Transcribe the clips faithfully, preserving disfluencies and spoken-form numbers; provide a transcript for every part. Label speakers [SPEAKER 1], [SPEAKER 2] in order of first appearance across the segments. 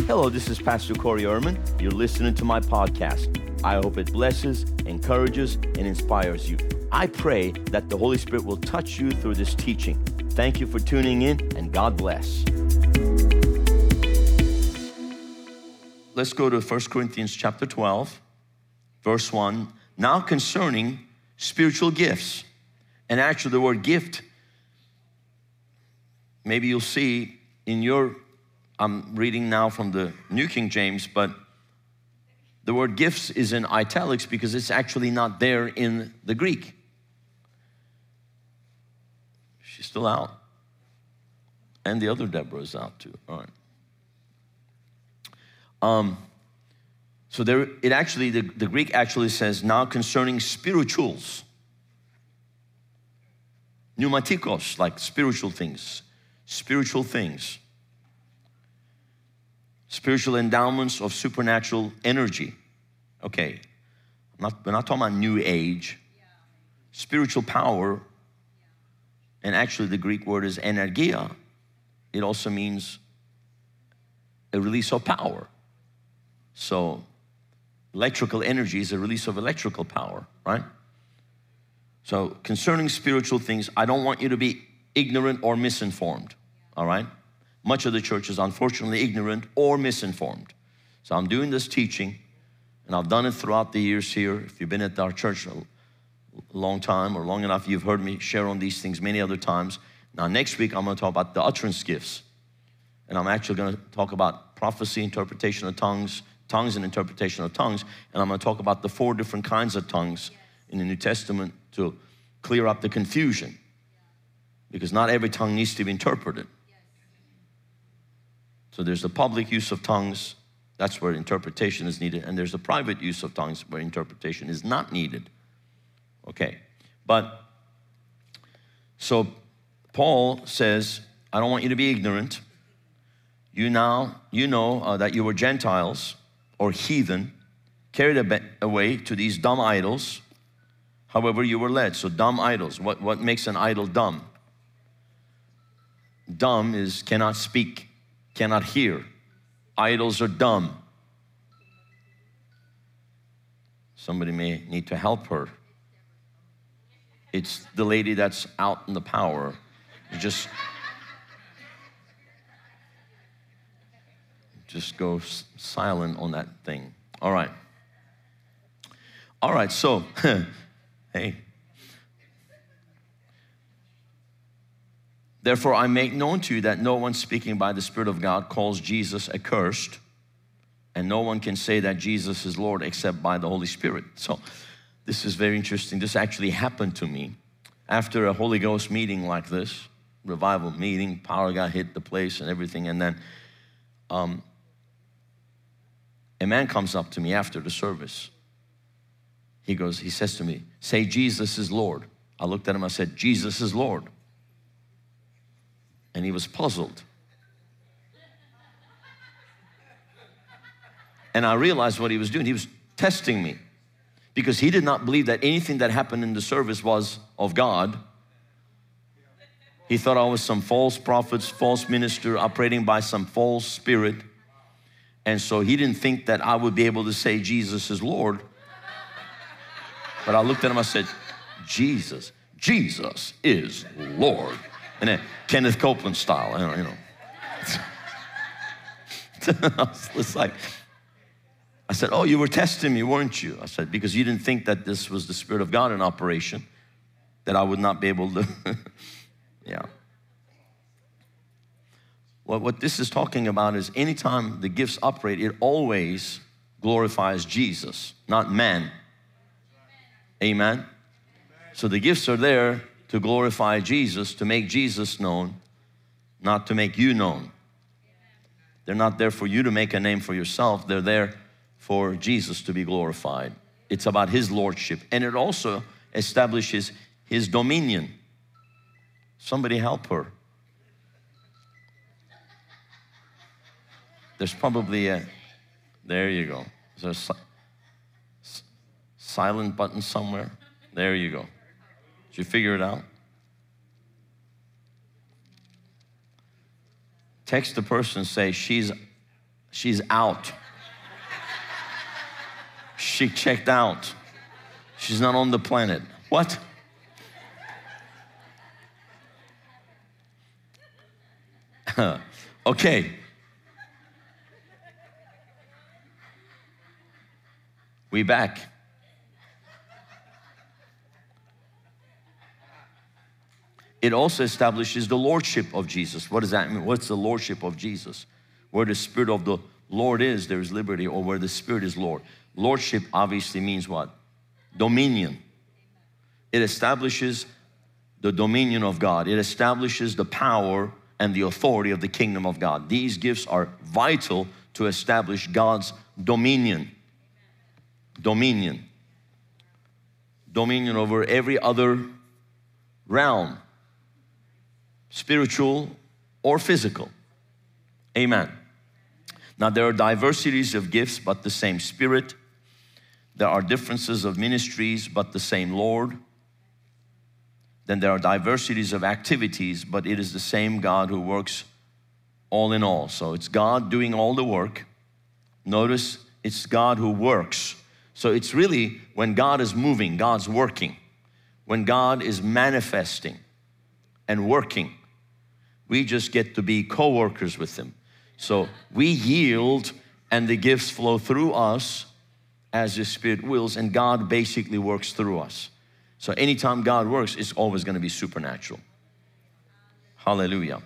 [SPEAKER 1] Hello, this is Pastor Corey Ehrman. You're listening to my podcast. I hope it blesses, encourages, and inspires you. I pray that the Holy Spirit will touch you through this teaching. Thank you for tuning in, and God bless. Let's go to First Corinthians chapter twelve, verse one. Now concerning spiritual gifts. And actually the word gift, maybe you'll see in your, I'm reading now from the New King James, but the word gifts is in italics because it's actually not there in the Greek. She's still out. And the other Deborah is out too. All right. Um, so there, it actually, the, the Greek actually says, now concerning spirituals. Pneumatikos, like spiritual things. Spiritual things. Spiritual endowments of supernatural energy. Okay, I'm not, we're not talking about new age. Spiritual power, and actually the Greek word is energia. It also means a release of power. So electrical energy is a release of electrical power, right? So concerning spiritual things, I don't want you to be ignorant or misinformed, all right? Much of the church is unfortunately ignorant or misinformed. So I'm doing this teaching, and I've done it throughout the years here. If you've been at our church a long time or long enough, you've heard me share on these things many other times. Now next week, I'm gonna talk about the utterance gifts. And I'm actually gonna talk about prophecy, interpretation of tongues, tongues and interpretation of tongues. And I'm gonna talk about the four different kinds of tongues in the New Testament to clear up the confusion. Because not every tongue needs to be interpreted. So there's the public use of tongues, that's where interpretation is needed, and there's the private use of tongues where interpretation is not needed. Okay, but, so Paul says, I don't want you to be ignorant. You now, you know uh, that you were Gentiles or heathen, carried away to these dumb idols, however you were led. So dumb idols, what, what makes an idol dumb? Dumb is cannot speak, cannot hear. Idols are dumb. Somebody may need to help her. It's the lady that's out in the power. You just, just go silent on that thing. All right. All right, so, hey. Therefore, I make known to you that no one speaking by the Spirit of God calls Jesus accursed, and no one can say that Jesus is Lord except by the Holy Spirit. So this is very interesting. This actually happened to me after a Holy Ghost meeting like this, revival meeting, power got hit the place and everything, and then um, a man comes up to me after the service. He goes, he says to me, say Jesus is Lord. I looked at him, I said, Jesus is Lord. And he was puzzled. And I realized what he was doing. He was testing me because he did not believe that anything that happened in the service was of God. He thought I was some false prophet, false minister operating by some false spirit. And so he didn't think that I would be able to say Jesus is Lord. But I looked at him, I said, Jesus, Jesus is Lord. And then Kenneth Copeland style, you know. You know. It's like, I said, oh, you were testing me, weren't you? I said, because you didn't think that this was the Spirit of God in operation, that I would not be able to, yeah. Well, what this is talking about is anytime the gifts operate, it always glorifies Jesus, not man. Amen? Amen. So the gifts are there to glorify Jesus, to make Jesus known, not to make you known. They're not there for you to make a name for yourself. They're there for Jesus to be glorified. It's about His lordship, and it also establishes His dominion. Somebody help her. There's probably a, there you go. Is there a si silent button somewhere? There you go. Did you figure it out? Text the person, say, she's She's out. She checked out. She's not on the planet. What? Okay. We back. It also establishes the lordship of Jesus. What does that mean? What's the lordship of Jesus? Where the Spirit of the Lord is, there is liberty, or where the Spirit is Lord. Lordship obviously means what? Dominion. It establishes the dominion of God. It establishes the power and the authority of the kingdom of God. These gifts are vital to establish God's dominion. Dominion. Dominion over every other realm, spiritual or physical. Amen. Now there are diversities of gifts, but the same Spirit. There are differences of ministries, but the same Lord. Then there are diversities of activities, but it is the same God who works all in all. So it's God doing all the work. Notice it's God who works. So it's really when God is moving, God's working. When God is manifesting and working, we just get to be co-workers with Him. So we yield and the gifts flow through us as the Spirit wills, and God basically works through us. So anytime God works, it's always going to be supernatural. Hallelujah.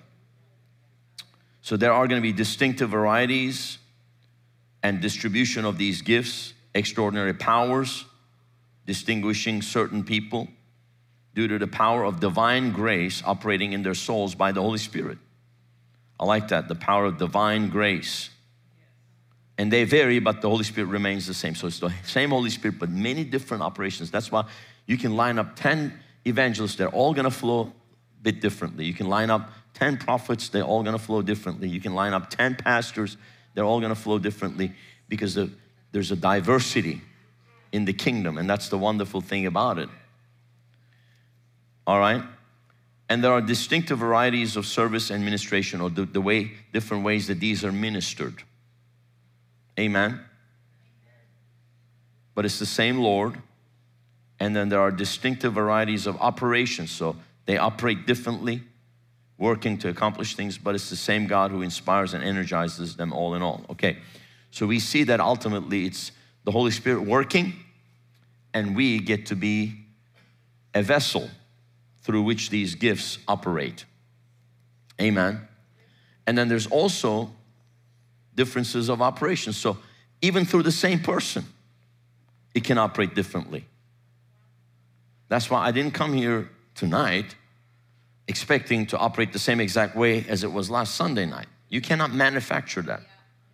[SPEAKER 1] So there are going to be distinctive varieties and distribution of these gifts, extraordinary powers, distinguishing certain people due to the power of divine grace operating in their souls by the Holy Spirit. I like that, the power of divine grace. And they vary, but the Holy Spirit remains the same. So it's the same Holy Spirit, but many different operations. That's why you can line up ten evangelists, they're all gonna flow a bit differently. You can line up ten prophets, they're all gonna flow differently. You can line up ten pastors, they're all gonna flow differently, because the, there's a diversity in the kingdom, and that's the wonderful thing about it. All right? And there are distinctive varieties of service and ministration, or the, the way, different ways that these are ministered. Amen? But it's the same Lord. And then there are distinctive varieties of operations. So they operate differently, working to accomplish things, but it's the same God who inspires and energizes them all in all. Okay, so we see that ultimately it's the Holy Spirit working, and we get to be a vessel through which these gifts operate. Amen. And then there's also differences of operations. So even through the same person, it can operate differently. That's why I didn't come here tonight expecting to operate the same exact way as it was last Sunday night. You cannot manufacture that.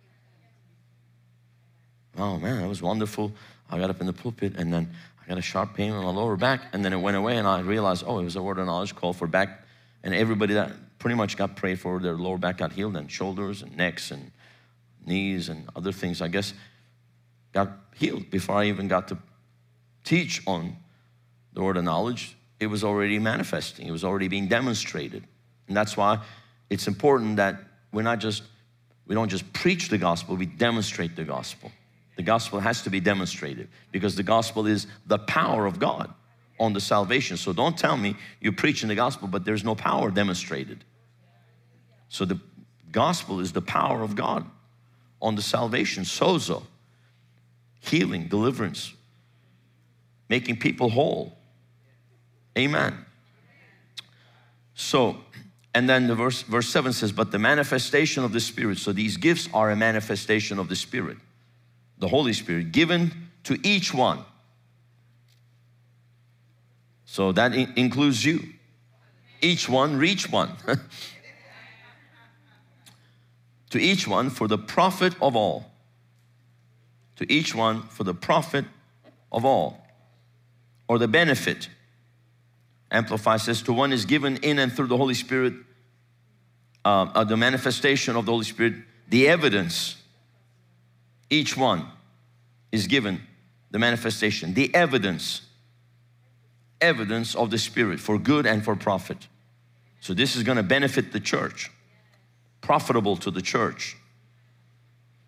[SPEAKER 1] Oh man, that was wonderful. I got up in the pulpit and then I got a sharp pain on my lower back, and then it went away, and I realized, oh, it was a word of knowledge call for back, and everybody that pretty much got prayed for, their lower back got healed, and shoulders and necks and knees and other things, I guess, got healed before I even got to teach on the word of knowledge. It was already manifesting. It was already being demonstrated. And that's why it's important that we're not just, we don't just preach the gospel, we demonstrate the gospel. The gospel has to be demonstrated, because the gospel is the power of God on the salvation. So don't tell me you're preaching the gospel, but there's no power demonstrated. So the gospel is the power of God on the salvation, sozo, healing, deliverance, making people whole. Amen. So, and then the verse, verse seven says, but the manifestation of the Spirit. So these gifts are a manifestation of the Spirit, the Holy Spirit, given to each one. So that in- includes you. Each one, reach one. To each one for the profit of all. To each one for the profit of all. Or the benefit. Amplified says, to one is given in and through the Holy Spirit, uh, uh, the manifestation of the Holy Spirit, the evidence. Each one is given the manifestation, the evidence, evidence of the Spirit for good and for profit. So this is going to benefit the church, profitable to the church.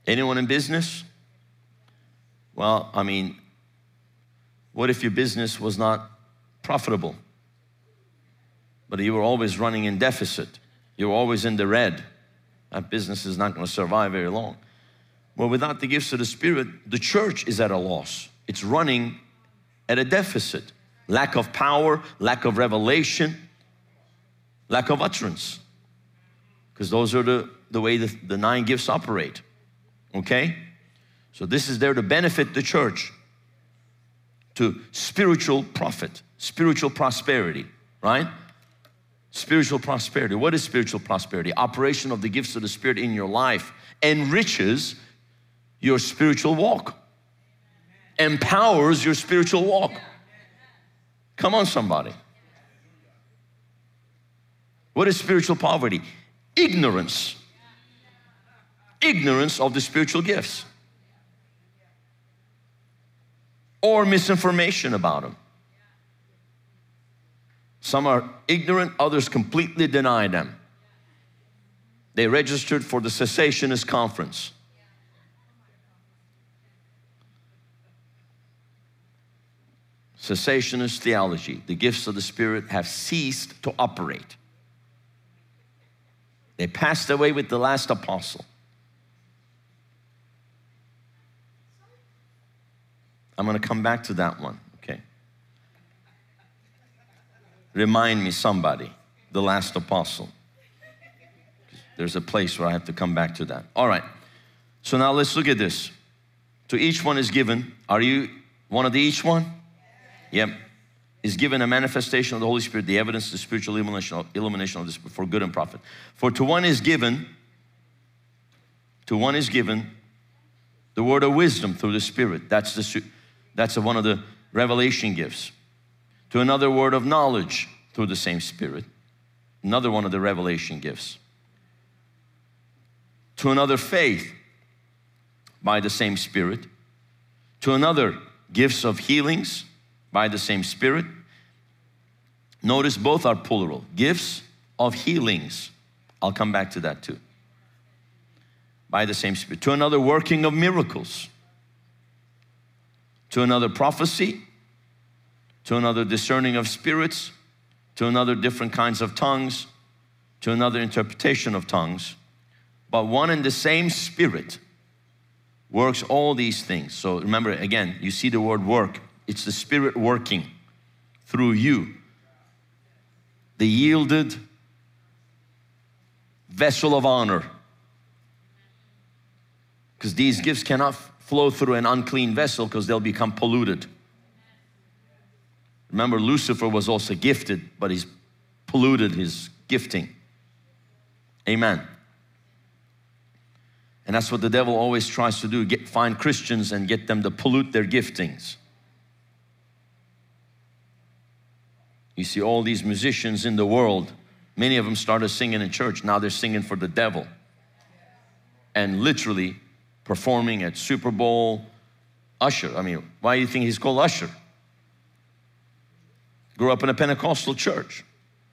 [SPEAKER 1] Anyone in business? Well, I mean, what if your business was not profitable? But you were always running in deficit. You were always in the red. That business is not going to survive very long. Well, without the gifts of the Spirit, the church is at a loss. It's running at a deficit. Lack of power, lack of revelation, lack of utterance. Because those are the, the way the, the nine gifts operate. Okay? So this is there to benefit the church, to spiritual profit, spiritual prosperity, right? Spiritual prosperity. What is spiritual prosperity? Operation of the gifts of the Spirit in your life enriches your spiritual walk, empowers your spiritual walk. Come on, somebody. What is spiritual poverty? Ignorance. Ignorance of the spiritual gifts. Or misinformation about them. Some are ignorant, others completely deny them. They registered for the cessationist conference. Cessationist theology. The gifts of the Spirit have ceased to operate. They passed away with the last apostle. I'm going to come back to that one, okay? Remind me, somebody, the last apostle. There's a place where I have to come back to that. All right, so now let's look at this. To each one is given, are you one of the each one? Yep. Is given a manifestation of the Holy Spirit, the evidence, the spiritual illumination, illumination of this for good and profit. For to one is given, to one is given the word of wisdom through the Spirit. That's the that's one of the revelation gifts. To another, word of knowledge through the same Spirit. Another one of the revelation gifts. To another, faith by the same Spirit. To another, gifts of healings by the same Spirit. Notice both are plural. Gifts of healings. I'll come back to that too. By the same Spirit. To another, working of miracles. To another, prophecy. To another, discerning of spirits. To another, different kinds of tongues. To another, interpretation of tongues. But one and the same Spirit works all these things. So remember, again, you see the word work. It's the Spirit working through you. The yielded vessel of honor. Because these gifts cannot flow through an unclean vessel because they'll become polluted. Remember, Lucifer was also gifted, but he's polluted his gifting. Amen. And that's what the devil always tries to do, get, find Christians and get them to pollute their giftings. You see all these musicians in the world, many of them started singing in church, now they're singing for the devil. And literally performing at Super Bowl. Usher, I mean, why do you think he's called Usher? Grew up in a Pentecostal church.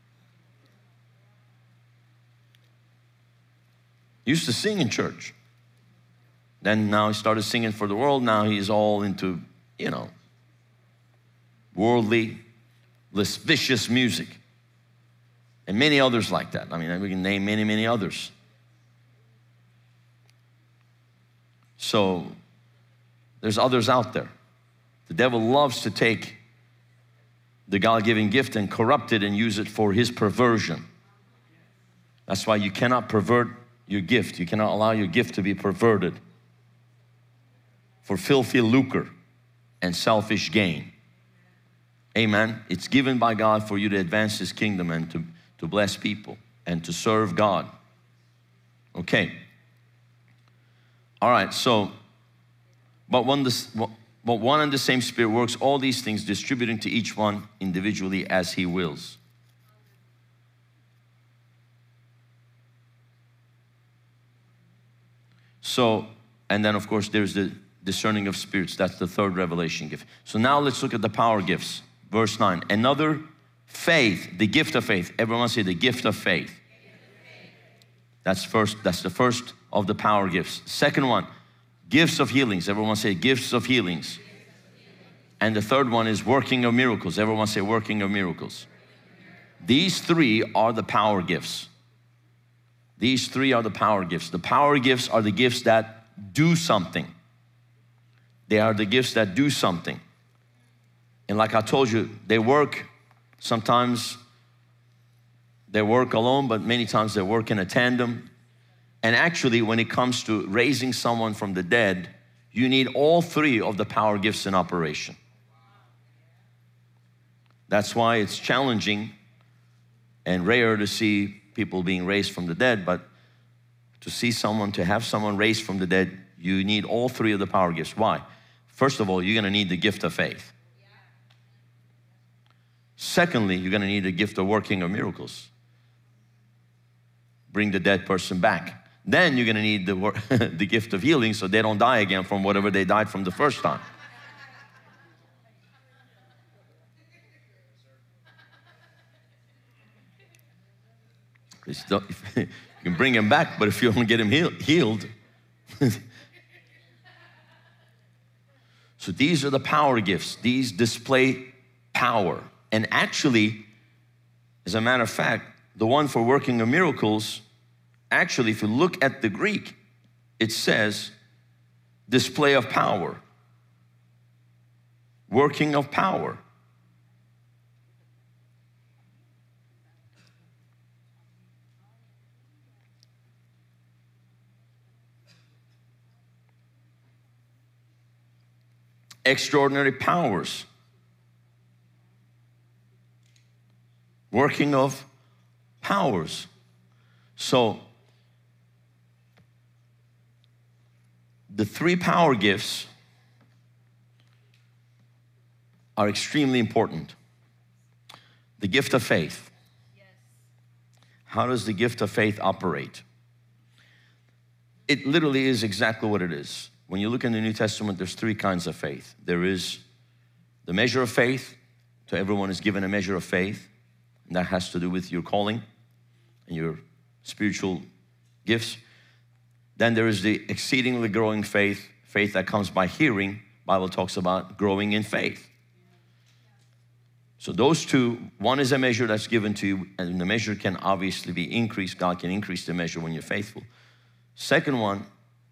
[SPEAKER 1] Used to sing in church. Then now he started singing for the world. Now he's all into, you know, worldly, lascivious music. And many others like that. I mean, we can name many, many others. So there's others out there. The devil loves to take the God-given gift and corrupt it and use it for his perversion. That's why you cannot pervert your gift. You cannot allow your gift to be perverted for filthy lucre and selfish gain. Amen. It's given by God for you to advance His kingdom and to, to bless people and to serve God. Okay. All right, so, but one, but one and the same Spirit works all these things, distributing to each one individually as He wills. So, and then of course there's the discerning of spirits. That's the third revelation gift. So now let's look at the power gifts. Verse nine, another faith, the gift of faith. Everyone say the gift of faith. That's first, that's the first of the power gifts. Second one, Gifts of healings. Everyone say gifts of healings. And the third one is working of miracles. Everyone say working of miracles. These three are the power gifts. These three are the power gifts. The power gifts are the gifts that do something. They are the gifts that do something. And like I told you, they work. Sometimes they work alone, but many times they work in a tandem. And actually, when it comes to raising someone from the dead, you need all three of the power gifts in operation. That's why it's challenging and rare to see people being raised from the dead, but to see someone, to have someone raised from the dead, you need all three of the power gifts. Why? First of all, you're gonna need the gift of faith. Secondly, you're gonna need the gift of working of miracles. Bring the dead person back. Then you're gonna need the, the gift of healing so they don't die again from whatever they died from the first time. You can bring him back, but if you don't get him heal, healed. So these are the power gifts. These display power. And actually, as a matter of fact, the one for working of miracles, actually, if you look at the Greek, it says display of power, working of power. Extraordinary powers, working of powers. So the three power gifts are extremely important. The gift of faith. Yes. How does the gift of faith operate? It literally is exactly what it is. When you look in the New Testament, there's three kinds of faith. There is the measure of faith. To everyone is given a measure of faith. And that has to do with your calling and your spiritual gifts. Then there is the exceedingly growing faith, faith that comes by hearing. The Bible talks about growing in faith. So those two, one is a measure that's given to you, and the measure can obviously be increased. God can increase the measure when you're faithful. Second one,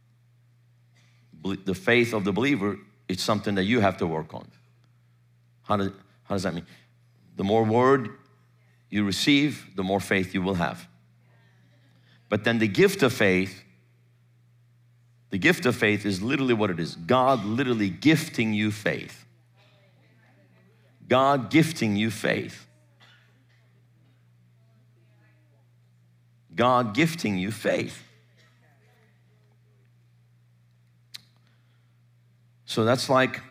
[SPEAKER 1] the faith of the believer, it's something that you have to work on. How does, how does that mean? The more word you receive, the more faith you will have. But then the gift of faith, the gift of faith is literally what it is. God literally gifting you faith. God gifting you faith. God gifting you faith. So that's like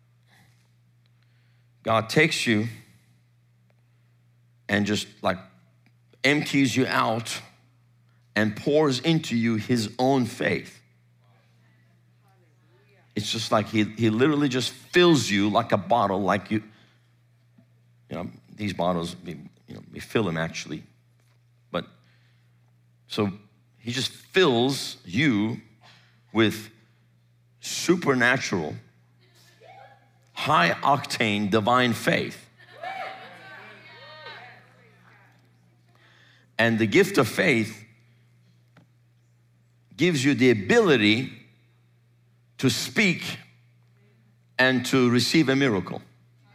[SPEAKER 1] God takes you and just like empties you out and pours into you His own faith. It's just like he, he literally just fills you like a bottle, like you, you know, these bottles, we, you know, we fill them actually. But so He just fills you with supernatural, high octane, divine faith. And the gift of faith gives you the ability to speak and to receive a miracle.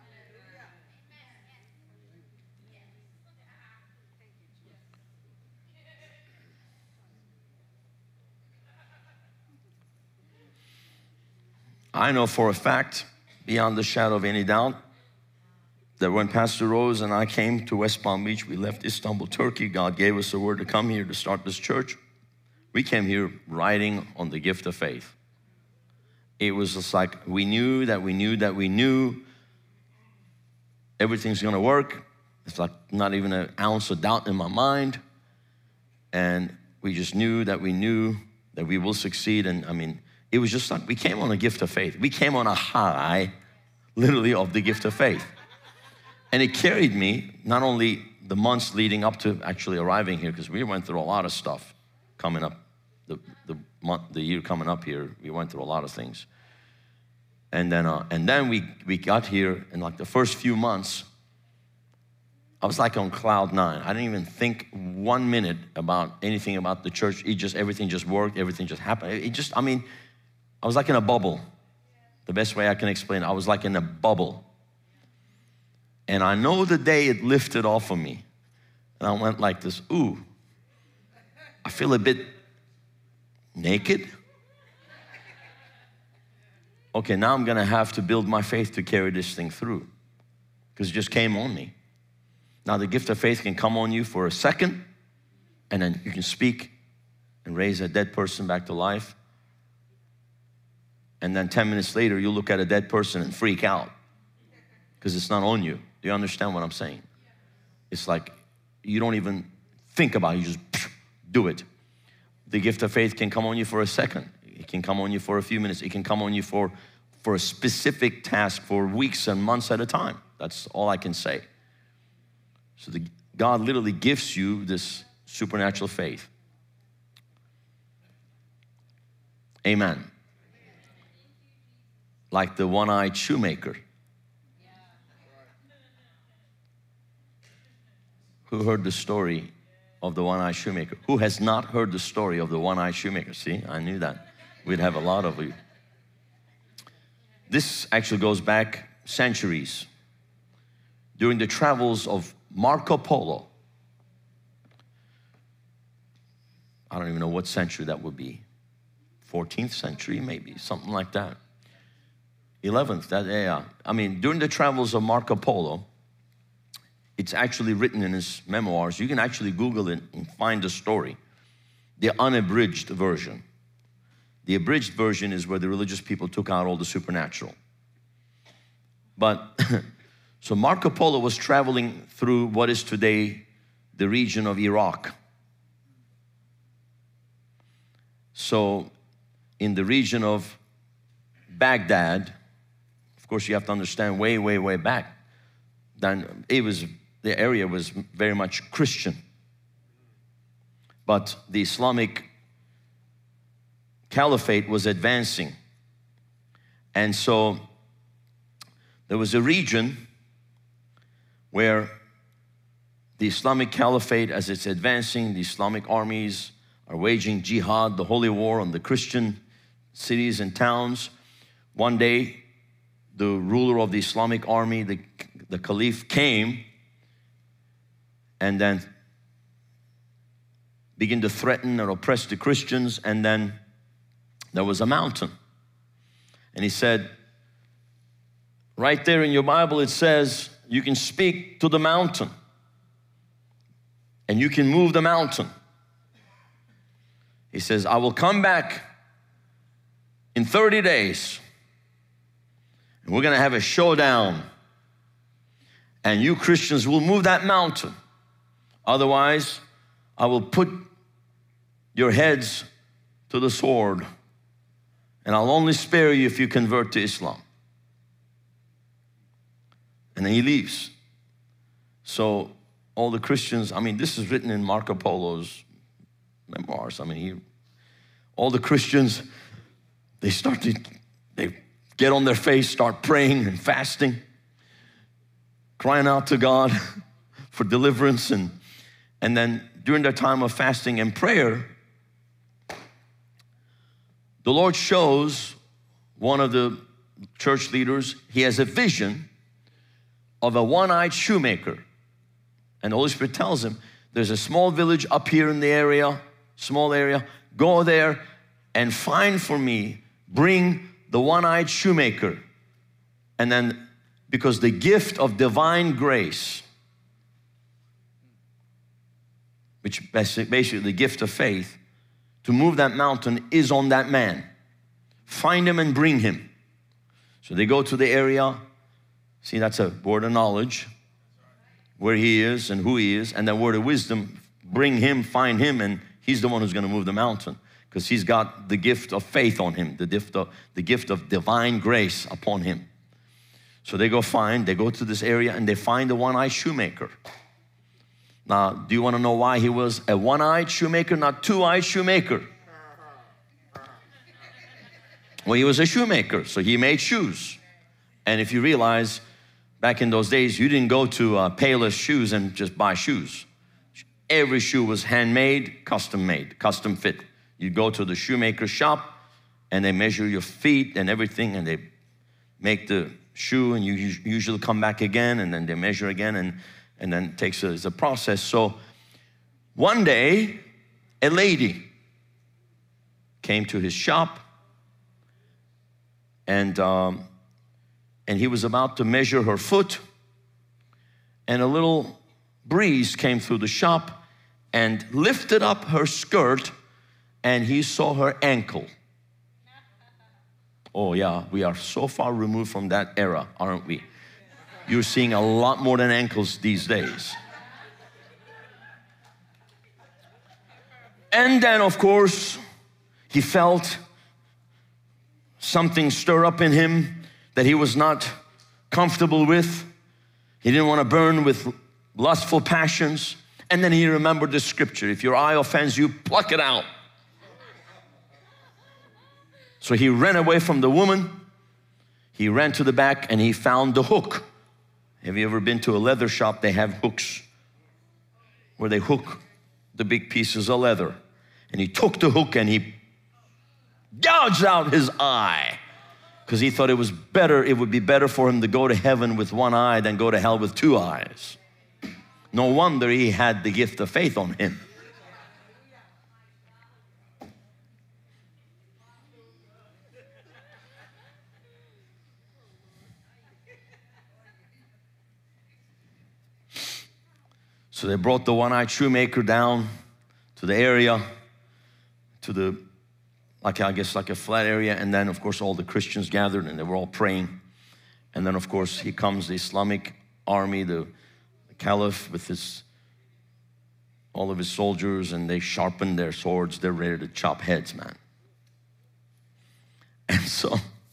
[SPEAKER 1] I know for a fact, beyond the shadow of any doubt, that when Pastor Rose and I came to West Palm Beach, we left Istanbul, Turkey. God gave us a word to come here to start this church. We came here riding on the gift of faith. It was just like we knew that we knew that we knew everything's gonna work. It's like not even an ounce of doubt in my mind. And we just knew that we knew that we will succeed. And I mean, it was just like we came on a gift of faith. We came on a high, literally, of the gift of faith. And it carried me not only the months leading up to actually arriving here, because we went through a lot of stuff coming up the, the month, the year coming up here, we went through a lot of things. And then, uh, and then we, we got here, and like the first few months, I was like on cloud nine. I didn't even think one minute about anything about the church. It just, everything just worked, everything just happened. It just, I mean, I was like in a bubble. The best way I can explain it, I was like in a bubble. And I know the day it lifted off of me. And I went like this, ooh, I feel a bit naked. Okay, now I'm gonna have to build my faith to carry this thing through, because it just came on me. Now the gift of faith can come on you for a second, and then you can speak and raise a dead person back to life. And then ten minutes later, you look at a dead person and freak out because it's not on you. Do you understand what I'm saying? It's like you don't even think about it, you just do it. The gift of faith can come on you for a second. It can come on you for a few minutes. It can come on you for, for a specific task for weeks and months at a time. That's all I can say. So the, God literally gives you this supernatural faith. Amen. Like the one-eyed shoemaker. Who heard the story of the one-eyed shoemaker? Who has not heard the story of the one-eyed shoemaker? See, I knew that. We'd have a lot of you. This actually goes back centuries. During the travels of Marco Polo, I don't even know what century that would be. fourteenth century, maybe, something like that. eleventh, that, yeah. I mean, during the travels of Marco Polo, it's actually written in his memoirs. You can actually Google it and find the story. The unabridged version. The abridged version is where the religious people took out all the supernatural. But, so Marco Polo was traveling through what is today the region of Iraq. So, in the region of Baghdad, of course you have to understand way, way, way back, then it was, the area was very much Christian. But the Islamic Caliphate was advancing. And so there was a region where the Islamic Caliphate, as it's advancing, the Islamic armies are waging jihad, the holy war on the Christian cities and towns. One day, the ruler of the Islamic army, the, the Caliph, came and then began to threaten and oppress the Christians. And then there was a mountain. And he said, right there in your Bible it says you can speak to the mountain and you can move the mountain. He says, I will come back in thirty days and we're gonna have a showdown and you Christians will move that mountain. Otherwise, I will put your heads to the sword and I'll only spare you if you convert to Islam. And then he leaves. So all the Christians, I mean, this is written in Marco Polo's memoirs. I mean, he, all the Christians, they start to, they get on their face, start praying and fasting, crying out to God for deliverance. And, and then during their time of fasting and prayer, the Lord shows one of the church leaders, he has a vision of a one-eyed shoemaker. And the Holy Spirit tells him, there's a small village up here in the area, small area, go there and find for me, bring the one-eyed shoemaker. And then, because the gift of divine grace, which basically the gift of faith, to move that mountain is on that man. Find him and bring him. So they go to the area. See, that's a word of knowledge, where he is and who he is, and that word of wisdom, bring him, find him, and he's the one who's gonna move the mountain because he's got the gift of faith on him, the gift of, the gift of divine grace upon him. So they go find, they go to this area and they find the one-eyed shoemaker. Now, do you wanna know why he was a one-eyed shoemaker, not two-eyed shoemaker? Well, he was a shoemaker, so he made shoes. And if you realize, back in those days, you didn't go to uh, Payless Shoes and just buy shoes. Every shoe was handmade, custom made, custom fit. You go to the shoemaker shop and they measure your feet and everything, and they make the shoe, and you usually come back again, and then they measure again, and, and then it takes a, it's a process. So one day, a lady came to his shop, and um, and he was about to measure her foot, and a little breeze came through the shop and lifted up her skirt, and he saw her ankle. Oh yeah, we are so far removed from that era, aren't we? You're seeing a lot more than ankles these days. And then, of course, he felt something stir up in him that he was not comfortable with. He didn't want to burn with lustful passions. And then he remembered the scripture, if your eye offends you, pluck it out. So he ran away from the woman. He ran to the back and he found the hook. Have you ever been to a leather shop? They have hooks where they hook the big pieces of leather. And he took the hook and he gouged out his eye, because he thought it was better, it would be better for him to go to heaven with one eye than go to hell with two eyes. No wonder he had the gift of faith on him. So they brought the one-eyed shoemaker down to the area, to the, like I guess like a flat area, and then of course all the Christians gathered and they were all praying. And then of course he comes, the Islamic army, the, the caliph with his, all of his soldiers, and they sharpen their swords. They're ready to chop heads, man. And so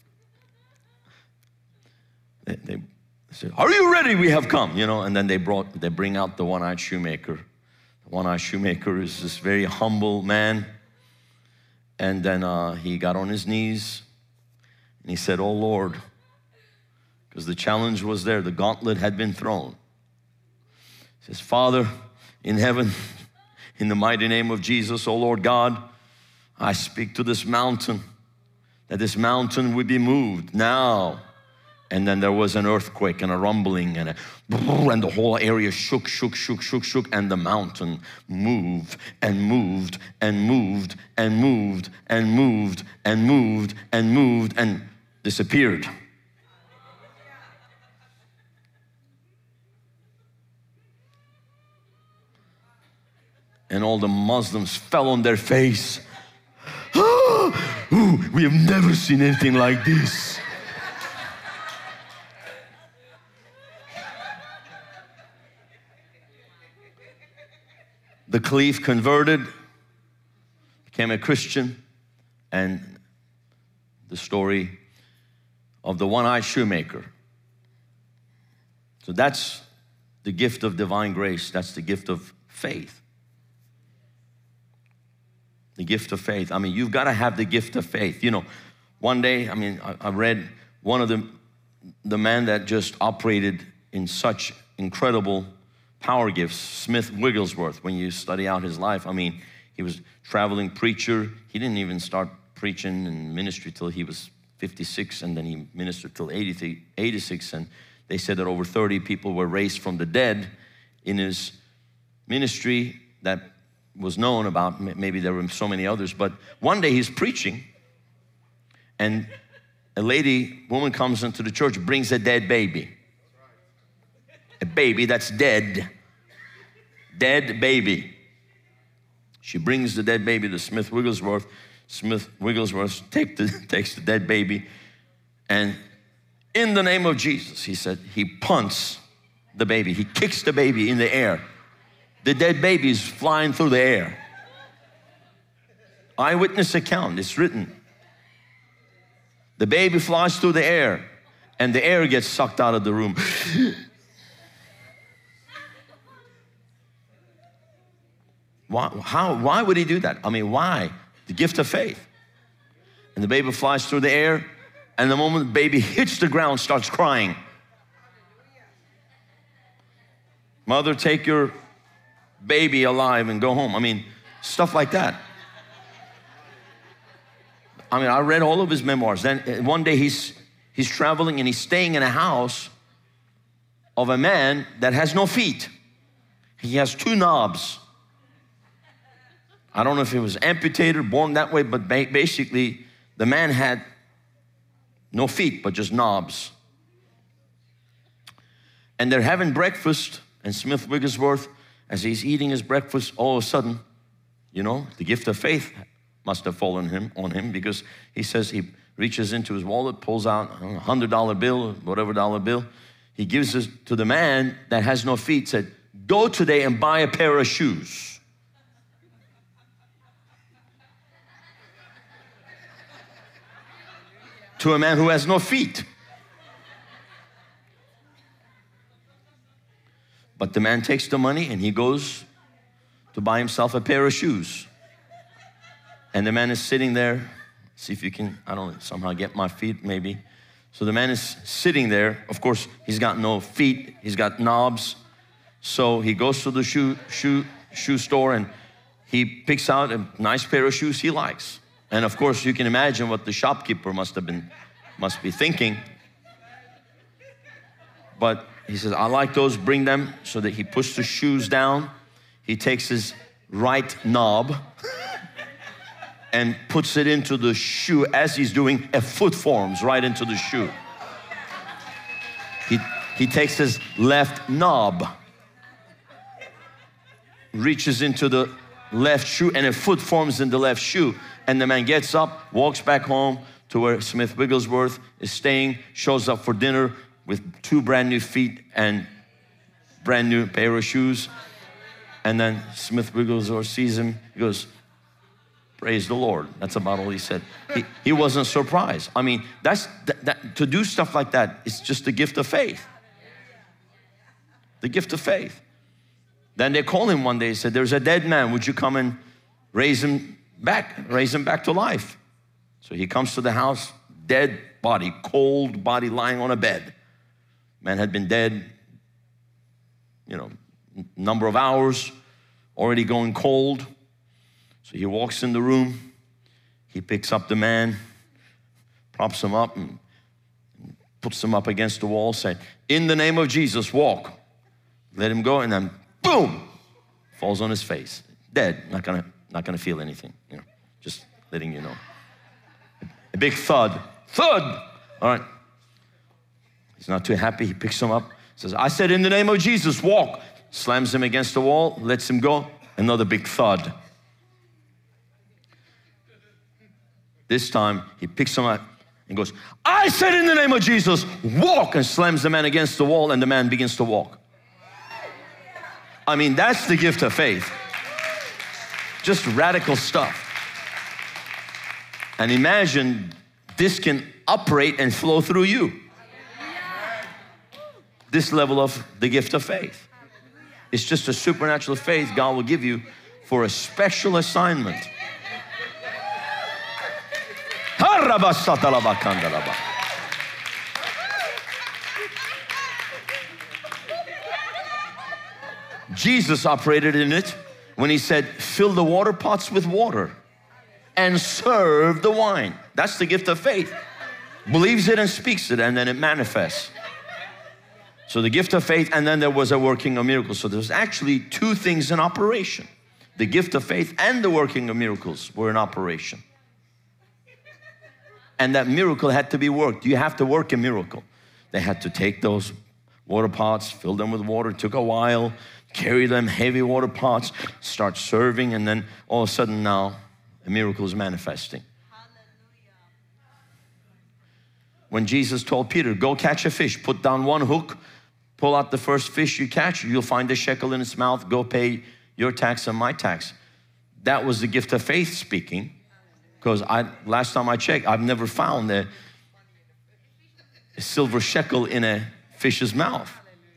[SPEAKER 1] they, they said, "Are you ready? We have come," you know. And then they brought, they bring out the one-eyed shoemaker. The one-eyed shoemaker is this very humble man. And then uh, he got on his knees and he said, "Oh Lord," because the challenge was there, the gauntlet had been thrown. He says, "Father in heaven, in the mighty name of Jesus, oh Lord God, I speak to this mountain, that this mountain would be moved now." And then there was an earthquake and a rumbling and a and the whole area shook, shook, shook, shook, shook, and the mountain moved and moved and moved and moved and moved and moved and moved and disappeared. And all the Muslims fell on their face. Ah, ooh, we have never seen anything like this. The caliph converted, became a Christian, and the story of the one-eyed shoemaker. So that's the gift of divine grace. That's the gift of faith. The gift of faith. I mean, you've got to have the gift of faith. You know, one day, I mean, I, I read one of the, the men that just operated in such incredible power gifts, Smith Wigglesworth. When you study out his life, I mean, he was traveling preacher. He didn't even start preaching and ministry till he was fifty-six, and then he ministered till eighty-six, and they said that over thirty people were raised from the dead in his ministry that was known about. Maybe there were so many others, but one day he's preaching, and a lady, woman comes into the church, brings a dead baby. A baby that's dead. Dead baby. She brings the dead baby to Smith Wigglesworth. Smith Wigglesworth take the, takes the dead baby, and in the name of Jesus, he said, he punts the baby. He kicks the baby in the air. The dead baby is flying through the air. Eyewitness account, it's written. The baby flies through the air, and the air gets sucked out of the room. Why, how, why would he do that? I mean, why? The gift of faith. And the baby flies through the air, and the moment the baby hits the ground, starts crying. Mother, take your baby alive and go home. I mean, stuff like that. I mean, I read all of his memoirs. Then one day he's he's traveling and he's staying in a house of a man that has no feet. He has two knobs. I don't know if he was amputated, born that way, but basically the man had no feet, but just knobs. And they're having breakfast, and Smith Wigglesworth, as he's eating his breakfast, all of a sudden, you know, the gift of faith must have fallen him on him, because he says he reaches into his wallet, pulls out a one hundred dollar bill, whatever dollar bill. He gives it to the man that has no feet, said, go today and buy a pair of shoes. To a man who has no feet. But the man takes the money and he goes to buy himself a pair of shoes. And the man is sitting there. See if you can, I don't know, somehow get my feet maybe. So the man is sitting there. Of course, he's got no feet. He's got knobs. So he goes to the shoe, shoe, shoe store and he picks out a nice pair of shoes he likes. And of course, you can imagine what the shopkeeper must have been, must be thinking. But he says, I like those, bring them. So that he puts the shoes down. He takes his right knob and puts it into the shoe. As he's doing, a foot forms right into the shoe. He, he takes his left knob, reaches into the left shoe, and a foot forms in the left shoe. And the man gets up, walks back home to where Smith Wigglesworth is staying, shows up for dinner with two brand new feet and brand new pair of shoes. And then Smith Wigglesworth sees him, he goes, praise the Lord. That's about all he said. He, he wasn't surprised. I mean, that's that, that, to do stuff like that, it's just the gift of faith. The gift of faith. Then they called him one day and said, there's a dead man. Would you come and raise him back, raise him back to life? So he comes to the house, dead body, cold body lying on a bed. Man had been dead, you know, number of hours, already going cold. So he walks in the room, he picks up the man, props him up and puts him up against the wall, saying, in the name of Jesus, walk. Let him go, and then boom, falls on his face. Dead, not gonna, not gonna feel anything, you know, just letting you know. A big thud, thud, all right. He's not too happy, he picks him up, says, I said in the name of Jesus, walk. Slams him against the wall, lets him go, another big thud. This time, he picks him up and goes, I said in the name of Jesus, walk, and slams the man against the wall, and the man begins to walk. I mean, that's the gift of faith. Just radical stuff. And imagine this can operate and flow through you. This level of the gift of faith. It's just a supernatural faith God will give you for a special assignment. Jesus operated in it when he said, fill the water pots with water and serve the wine. That's the gift of faith. Believes it and speaks it, and then it manifests. So the gift of faith, and then there was a working of miracles. So there's actually two things in operation. The gift of faith and the working of miracles were in operation. And that miracle had to be worked. You have to work a miracle. They had to take those water pots, fill them with water. It took a while, carry them, heavy water pots, start serving, and then all of a sudden now a miracle is manifesting. When Jesus told Peter, go catch a fish, put down one hook, pull out the first fish you catch, you'll find a shekel in its mouth, go pay your tax and my tax. That was the gift of faith speaking, because I, last time I checked, I've never found a, a silver shekel in a fish's mouth.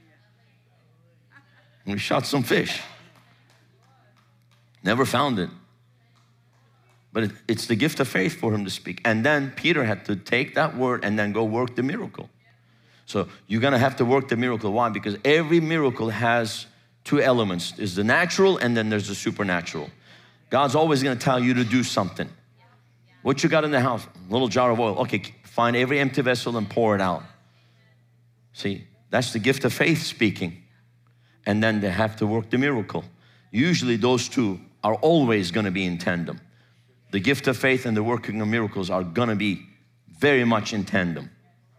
[SPEAKER 1] And we shot some fish. Never found it. But it, it's the gift of faith for him to speak. And then Peter had to take that word and then go work the miracle. So you're gonna have to work the miracle. Why? Because every miracle has two elements. There's the natural and then there's the supernatural. God's always gonna tell you to do something. What you got in the house? A little jar of oil. Okay, find every empty vessel and pour it out. See, that's the gift of faith speaking. And then they have to work the miracle. Usually those two are always gonna be in tandem. The gift of faith and the working of miracles are gonna be very much in tandem.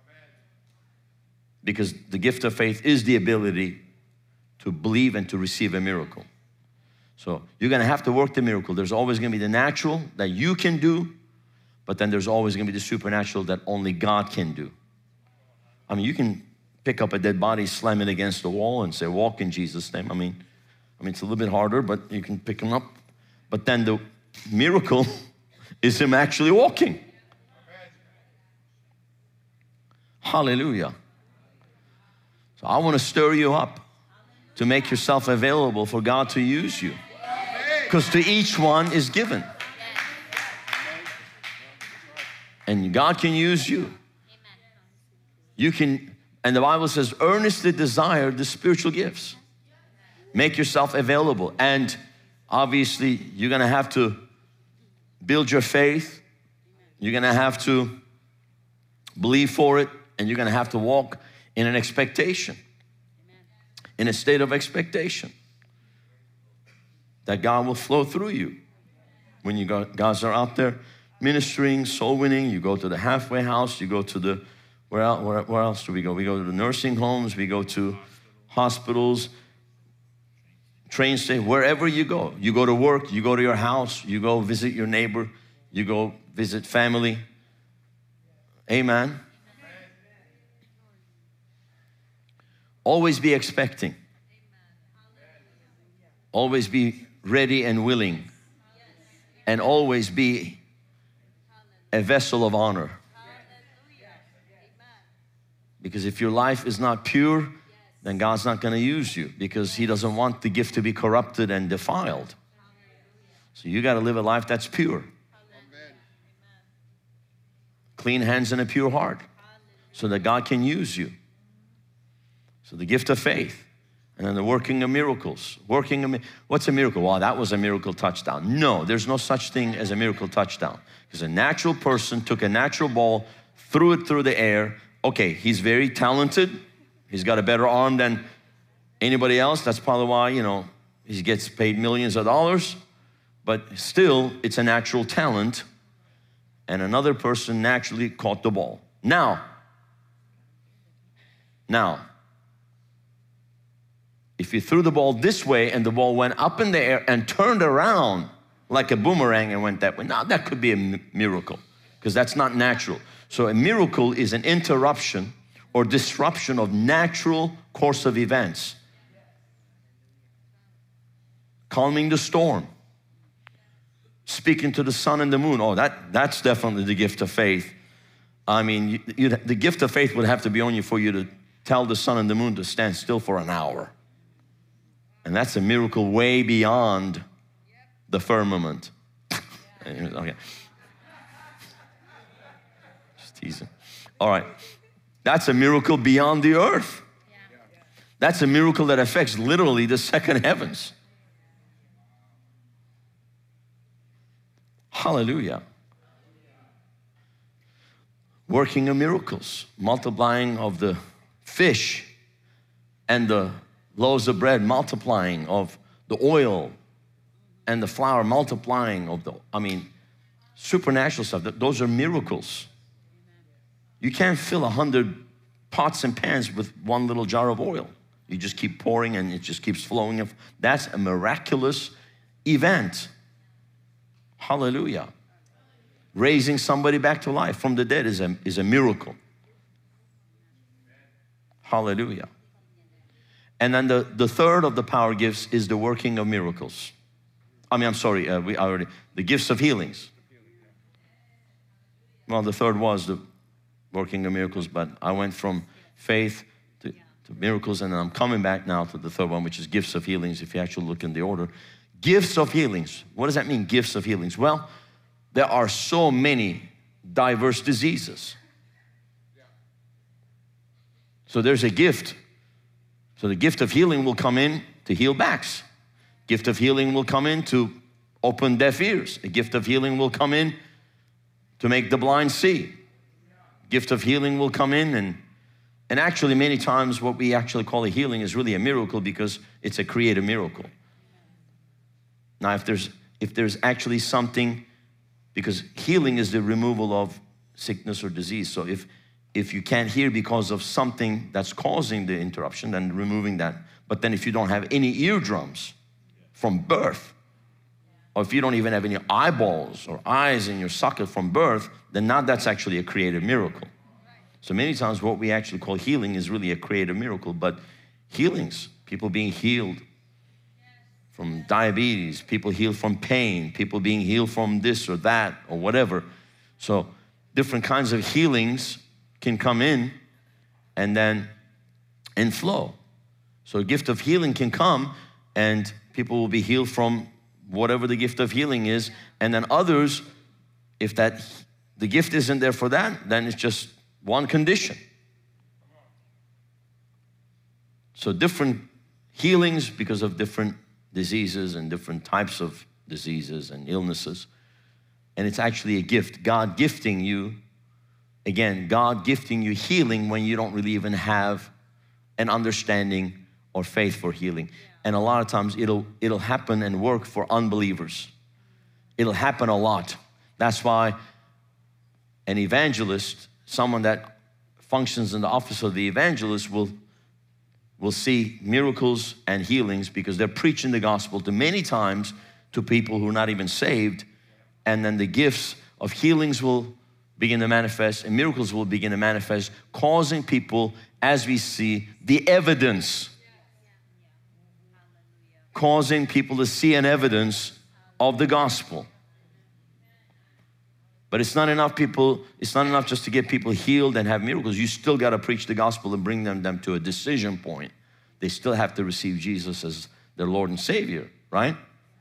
[SPEAKER 1] Because the gift of faith is the ability to believe and to receive a miracle. So you're gonna have to work the miracle. There's always gonna be the natural that you can do, but then there's always gonna be the supernatural that only God can do. I mean, you can pick up a dead body, slam it against the wall and say, walk in Jesus' name. I mean, I mean, it's a little bit harder, but you can pick them up. But then the miracle is him actually walking. Hallelujah. So I want to stir you up to make yourself available for God to use you. Because to each one is given. And God can use you. You can, and the Bible says, earnestly desire the spiritual gifts. Make yourself available. And obviously, you're going to have to build your faith. You're going to have to believe for it. And you're going to have to walk in an expectation. In a state of expectation. That God will flow through you. When you guys are out there ministering, soul winning, you go to the halfway house, you go to the, where else, where, where else do we go? We go to the nursing homes, we go to hospitals, train station, wherever you go. You go to work, you go to your house, you go visit your neighbor, you go visit family. Amen. Always be expecting. Always be ready and willing. And always be a vessel of honor. Because if your life is not pure, then God's not going to use you, because He doesn't want the gift to be corrupted and defiled. So you got to live a life that's pure. Clean hands and a pure heart, so that God can use you. So the gift of faith, and then the working of miracles. Working of, what's a miracle? Well, that was a miracle touchdown. No, there's no such thing as a miracle touchdown. Because a natural person took a natural ball, threw it through the air. Okay, he's very talented. He's got a better arm than anybody else. That's probably why, you know, he gets paid millions of dollars. But still, it's a natural talent. And another person naturally caught the ball. Now, now, if you threw the ball this way and the ball went up in the air and turned around like a boomerang and went that way, now that could be a miracle, because that's not natural. So a miracle is an interruption or disruption of natural course of events. Calming the storm. Speaking to the sun and the moon. Oh, that, that's definitely the gift of faith. I mean, you, you, the gift of faith would have to be on you for you to tell the sun and the moon to stand still for an hour. And that's a miracle way beyond the firmament. Okay. Just teasing. All right. That's a miracle beyond the earth. That's a miracle that affects literally the second heavens. Hallelujah. Working of miracles, multiplying of the fish and the loaves of bread, multiplying of the oil and the flour, multiplying of the, I mean, supernatural stuff. Those are miracles. You can't fill a hundred pots and pans with one little jar of oil. You just keep pouring and it just keeps flowing. That's a miraculous event. Hallelujah. Raising somebody back to life from the dead is a, is a miracle. Hallelujah. And then the, the third of the power gifts is the working of miracles. I mean, I'm sorry, uh, we already, the gifts of healings. Well, the third was the working of miracles, but I went from faith to, to miracles, and then I'm coming back now to the third one, which is gifts of healings, if you actually look in the order. Gifts of healings. What does that mean, gifts of healings? Well, there are so many diverse diseases. So there's a gift. So the gift of healing will come in to heal backs. Gift of healing will come in to open deaf ears. A gift of healing will come in to make the blind see. Gift of healing will come in, and and actually many times what we actually call a healing is really a miracle, because it's a creative miracle. Now if there's if there's actually something, because healing is the removal of sickness or disease. So if if you can't hear because of something that's causing the interruption, then removing that. But then if you don't have any eardrums from birth, or if you don't even have any eyeballs or eyes in your socket from birth, then now that's actually a creative miracle. So many times what we actually call healing is really a creative miracle. But healings, people being healed from diabetes, people healed from pain, people being healed from this or that or whatever. So different kinds of healings can come in and then and flow. So a gift of healing can come and people will be healed from whatever the gift of healing is. And then others, if that the gift isn't there for that, then it's just one condition. So different healings because of different diseases and different types of diseases and illnesses. And it's actually a gift. God gifting you, again, God gifting you healing when you don't really even have an understanding or faith for healing. And a lot of times it'll, it'll happen and work for unbelievers. It'll happen a lot. That's why an evangelist, someone that functions in the office of the evangelist, will, will see miracles and healings because they're preaching the gospel to many times to people who are not even saved. And then the gifts of healings will begin to manifest and miracles will begin to manifest, causing people, as we see, the evidence, causing people to see an evidence of the gospel. But it's not enough people, it's not enough just to get people healed and have miracles. You still got to preach the gospel and bring them, them to a decision point. They still have to receive Jesus as their Lord and Savior, right?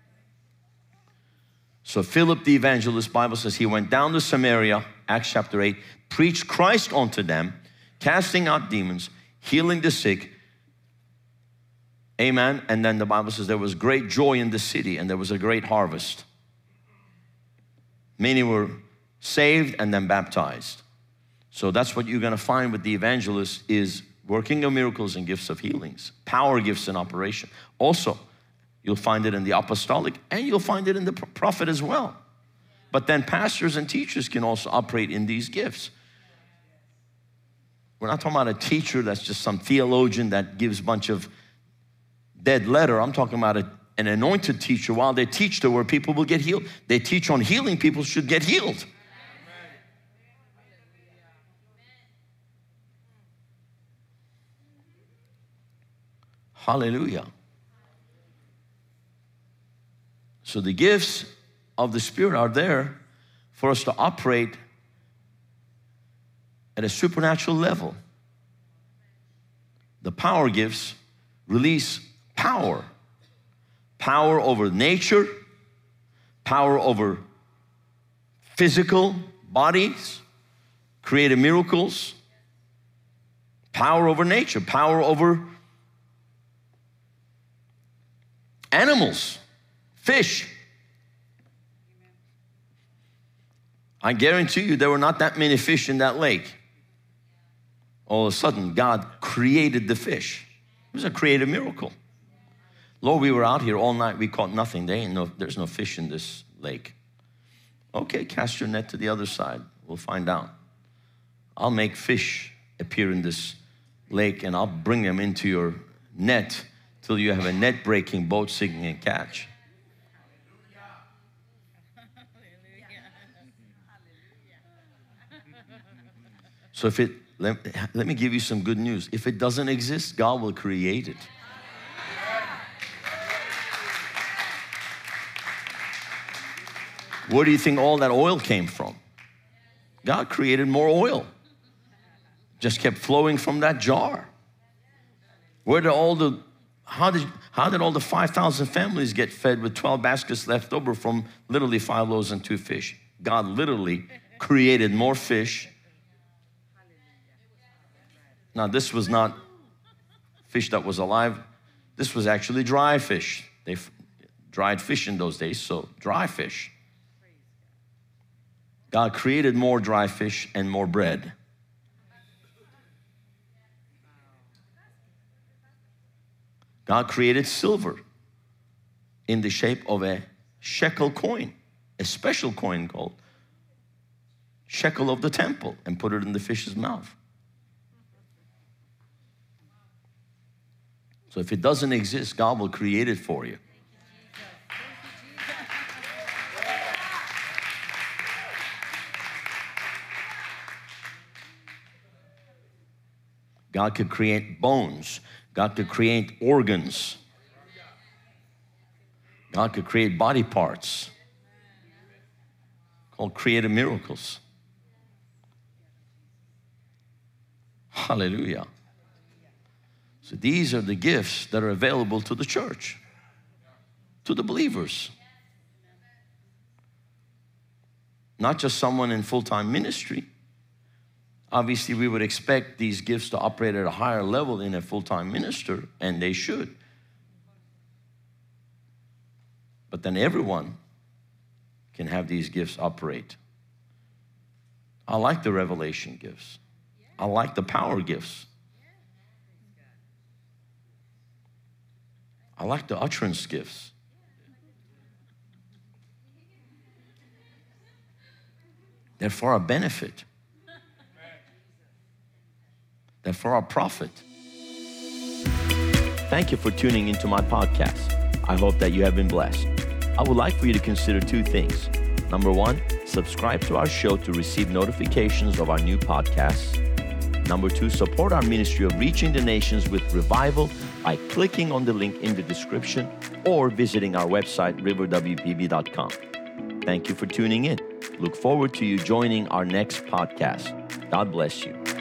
[SPEAKER 1] So Philip the evangelist, Bible says he went down to Samaria, Acts chapter eight, preached Christ unto them, casting out demons, healing the sick. Amen. And then the Bible says there was great joy in the city and there was a great harvest. Many were saved and then baptized. So that's what you're going to find with the evangelist, is working of miracles and gifts of healings, power gifts in operation. Also, you'll find it in the apostolic and you'll find it in the prophet as well. But then pastors and teachers can also operate in these gifts. We're not talking about a teacher that's just some theologian that gives a bunch of dead letter. I'm talking about a, an anointed teacher. While they teach the word, people will get healed. They teach on healing, people should get healed. Hallelujah. So the gifts of the Spirit are there for us to operate at a supernatural level. The power gifts release power. Power over nature, power over physical bodies, creative miracles, power over nature, power over animals, fish. I guarantee you there were not that many fish in that lake. All of a sudden, God created the fish. It was a creative miracle. Lord, we were out here all night. We caught nothing. There ain't no, there's no fish in this lake. Okay, cast your net to the other side. We'll find out. I'll make fish appear in this lake and I'll bring them into your net till you have a net-breaking, boat-sinking and catch. So if it, let, let me give you some good news. If it doesn't exist, God will create it. Where do you think all that oil came from? God created more oil. Just kept flowing from that jar. Where did all the, how did, how did all the five thousand families get fed with twelve baskets left over from literally five loaves and two fish? God literally created more fish. Now, this was not fish that was alive. This was actually dry fish. They f- dried fish in those days, so dry fish. God created more dry fish and more bread. God created silver in the shape of a shekel coin, a special coin called shekel of the temple, and put it in the fish's mouth. So if it doesn't exist, God will create it for you. God could create bones. God could create organs. God could create body parts called creative miracles. Hallelujah. So these are the gifts that are available to the church, to the believers. Not just someone in full-time ministry. Obviously, we would expect these gifts to operate at a higher level in a full-time minister, and they should. But then everyone can have these gifts operate. I like the revelation gifts. I like the power gifts. I like the utterance gifts. They're for our benefit. They're for our profit. Thank you for tuning into my podcast. I hope that you have been blessed. I would like for you to consider two things. Number one, subscribe to our show to receive notifications of our new podcasts. Number two, support our ministry of reaching the nations with revival by clicking on the link in the description or visiting our website, river w p b dot com. Thank you for tuning in. Look forward to you joining our next podcast. God bless you.